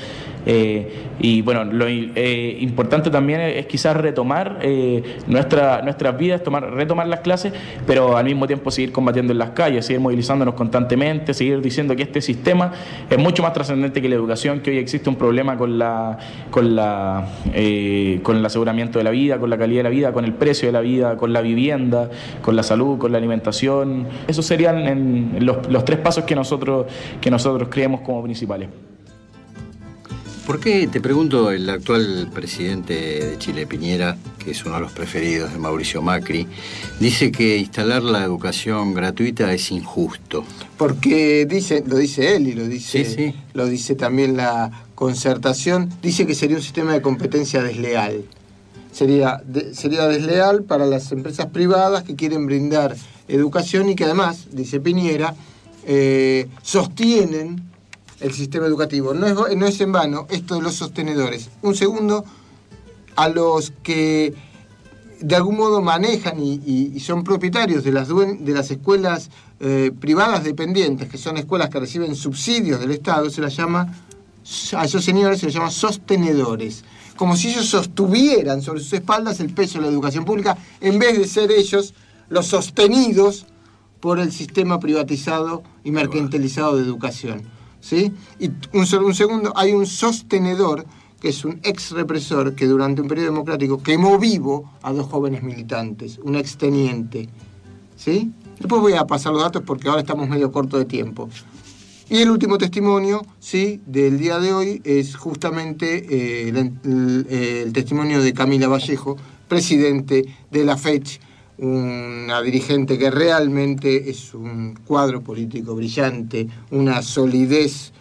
Lo importante también es quizás retomar nuestras vidas, retomar las clases, pero al mismo tiempo seguir combatiendo en las calles, seguir movilizándonos constantemente, seguir diciendo que este sistema es mucho más trascendente que la educación, que hoy existe un problema con el aseguramiento de la vida, con la calidad de la vida, con el precio de la vida, con la vivienda, con la salud, con la alimentación. Esos serían los tres pasos que nosotros creemos como principales. ¿Por qué, te pregunto, el actual presidente de Chile, Piñera, que es uno de los preferidos de Mauricio Macri, dice que instalar la educación gratuita es injusto? Porque lo dice él y lo dice también la concertación, dice que sería un sistema de competencia desleal. Sería desleal para las empresas privadas que quieren brindar educación y que además, dice Piñera, sostienen el sistema educativo. No es en vano esto de los sostenedores. Un segundo, a los que de algún modo manejan y son propietarios de las escuelas privadas dependientes, que son escuelas que reciben subsidios del Estado, a esos señores se les llama sostenedores, como si ellos sostuvieran sobre sus espaldas el peso de la educación pública, en vez de ser ellos los sostenidos por el sistema privatizado y mercantilizado de educación. ¿Sí? Y un segundo, hay un sostenedor que es un ex represor que durante un periodo democrático quemó vivo a 2 jóvenes militantes, un exteniente. ¿Sí? Después voy a pasar los datos porque ahora estamos medio corto de tiempo. Y el último testimonio, ¿sí?, del día de hoy es justamente el testimonio de Camila Vallejo, presidente de la FECH, una dirigente que realmente es un cuadro político brillante, una solidez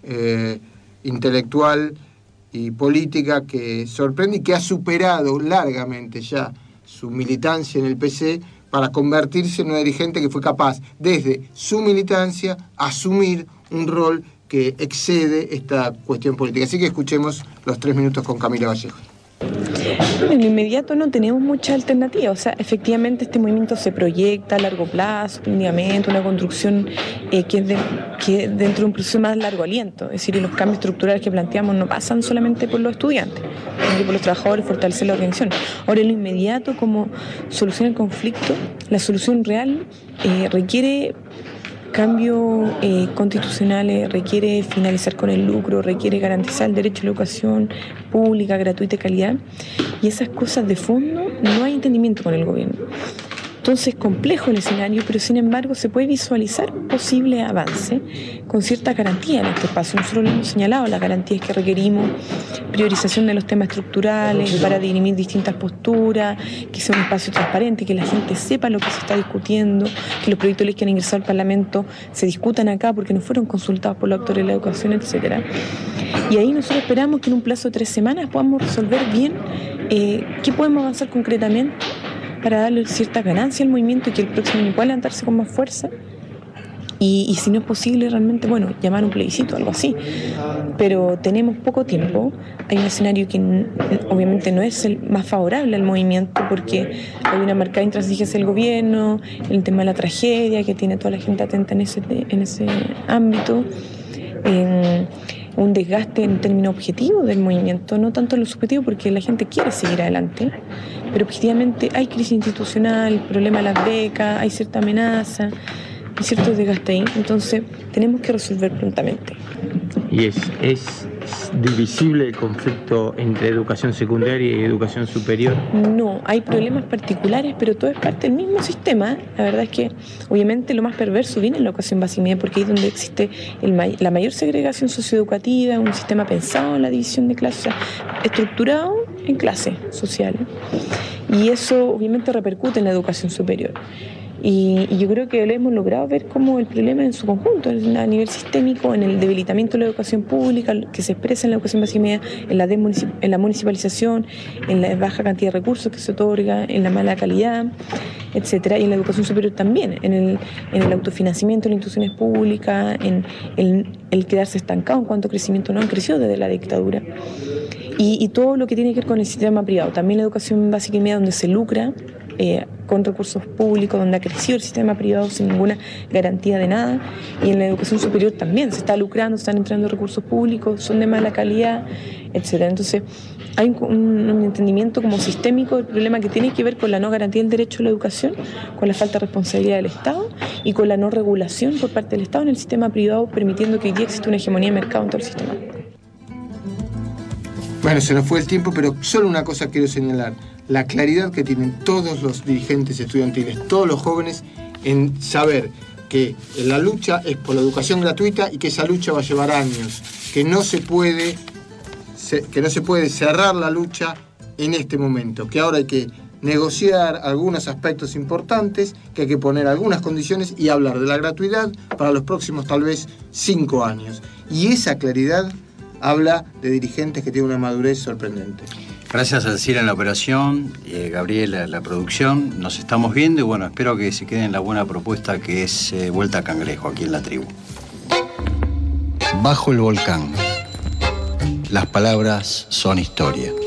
intelectual y política que sorprende y que ha superado largamente ya su militancia en el PC para convertirse en una dirigente que fue capaz, desde su militancia, asumir un rol que excede esta cuestión política. Así que escuchemos los 3 minutos con Camila Vallejo. Bueno, en lo inmediato no tenemos mucha alternativa. O sea, efectivamente este movimiento se proyecta a largo plazo, técnicamente, una construcción que dentro de un proceso más largo aliento. Es decir, los cambios estructurales que planteamos no pasan solamente por los estudiantes, sino por los trabajadores, fortalecer la organización. Ahora, en lo inmediato, como solución al conflicto, la solución real requiere cambios constitucionales, requiere finalizar con el lucro, requiere garantizar el derecho a la educación pública, gratuita y de calidad. Y esas cosas de fondo no hay entendimiento con el gobierno. Entonces es complejo el escenario, pero sin embargo se puede visualizar posible avance con cierta garantía en este espacio. Nosotros lo hemos señalado, las garantías que requerimos, priorización de los temas estructurales para dirimir distintas posturas, que sea un espacio transparente, que la gente sepa lo que se está discutiendo, que los proyectos de ley que han ingresado al Parlamento se discutan acá porque no fueron consultados por los actores de la educación, etcétera. Y ahí nosotros esperamos que en un plazo de 3 semanas podamos resolver bien qué podemos avanzar concretamente para darle cierta ganancia al movimiento y que el próximo año pueda levantarse con más fuerza. Y si no es posible realmente, bueno, llamar un plebiscito, algo así. Pero tenemos poco tiempo. Hay un escenario que obviamente no es el más favorable al movimiento porque hay una marcada intransigencia del gobierno, el tema de la tragedia que tiene toda la gente atenta en ese ámbito. Un desgaste en términos objetivos del movimiento, no tanto en lo subjetivo porque la gente quiere seguir adelante, pero objetivamente hay crisis institucional, el problema de las becas, hay cierta amenaza, hay cierto desgaste ahí, entonces tenemos que resolver prontamente. ¿Y es divisible el conflicto entre educación secundaria y educación superior? No, hay problemas particulares, pero todo es parte del mismo sistema. La verdad es que obviamente lo más perverso viene en la educación básica media porque ahí es donde existe la mayor segregación socioeducativa, un sistema pensado en la división de clases, o sea, estructurado en clases sociales. Y eso obviamente repercute en la educación superior. Y yo creo que lo hemos logrado ver como el problema en su conjunto, a nivel sistémico, en el debilitamiento de la educación pública, que se expresa en la educación básica media, en la municipalización, en la baja cantidad de recursos que se otorga, en la mala calidad, etcétera, y en la educación superior también, en el autofinanciamiento de las instituciones públicas, en el quedarse estancado en cuanto a crecimiento no han crecido desde la dictadura. Y todo lo que tiene que ver con el sistema privado, también la educación básica y media donde se lucra con recursos públicos, donde ha crecido el sistema privado sin ninguna garantía de nada, y en la educación superior también se está lucrando, están entrando recursos públicos, son de mala calidad, etcétera. Entonces hay un entendimiento como sistémico del problema que tiene que ver con la no garantía del derecho a la educación, con la falta de responsabilidad del Estado y con la no regulación por parte del Estado en el sistema privado, permitiendo que hoy día exista una hegemonía de mercado en todo el sistema. Bueno, se nos fue el tiempo, pero solo una cosa quiero señalar. La claridad que tienen todos los dirigentes estudiantiles, todos los jóvenes, en saber que la lucha es por la educación gratuita y que esa lucha va a llevar años, que no se puede cerrar la lucha en este momento, que ahora hay que negociar algunos aspectos importantes, que hay que poner algunas condiciones y hablar de la gratuidad para los próximos tal vez 5 años. Y esa claridad habla de dirigentes que tienen una madurez sorprendente. Gracias al CIR en la operación, Gabriel en la producción. Nos estamos viendo y bueno, espero que se quede en la buena propuesta que es Vuelta a Cangrejo aquí en la tribu. Bajo el volcán. Las palabras son historia.